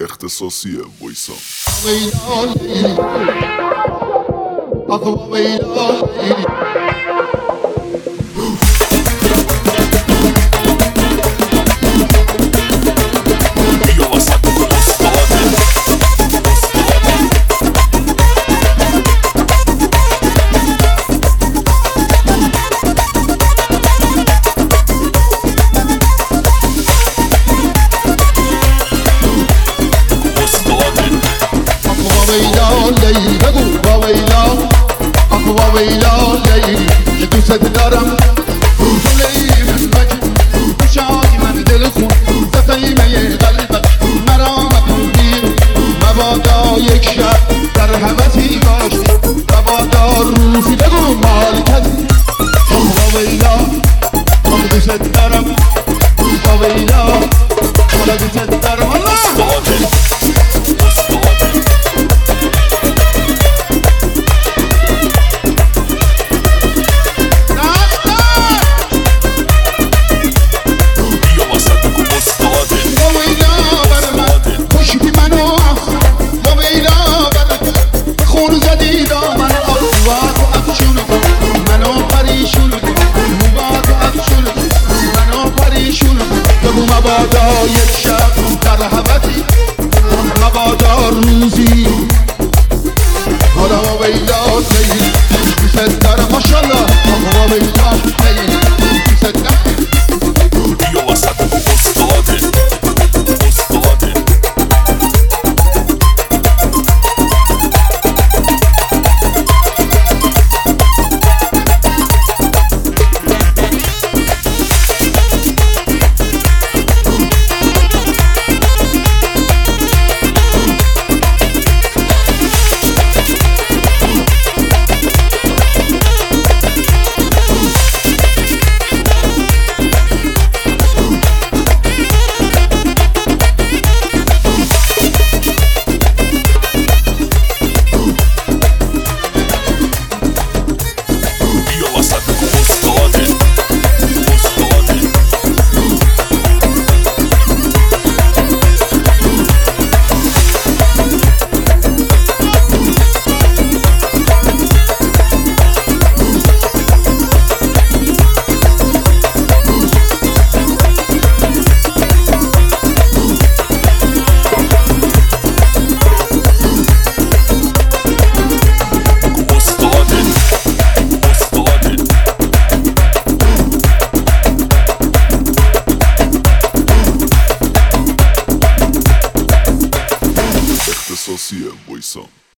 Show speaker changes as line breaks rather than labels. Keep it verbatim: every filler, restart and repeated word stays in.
اختصاصی وایسان.
لیلی بگو با ویلا آخ با ویلا لیلی که دوست دارم لیلی من بگی شادی من دل خون زفیمه قلبت مرا مکن بیر مبادا یک شب در حوثی باشی مبادا روزی بگو مال کسی آخ با ویلا آخ دوست دارم با ویلا آخ دوست دارم الله مبادا یک شب در حبتی مبادا روزی حالا ویلا لیلی دوست دارم ماشالله حالا ویلا لیلی دوست دارم
بیا وسط استاده استاده اختصاصی وایسان.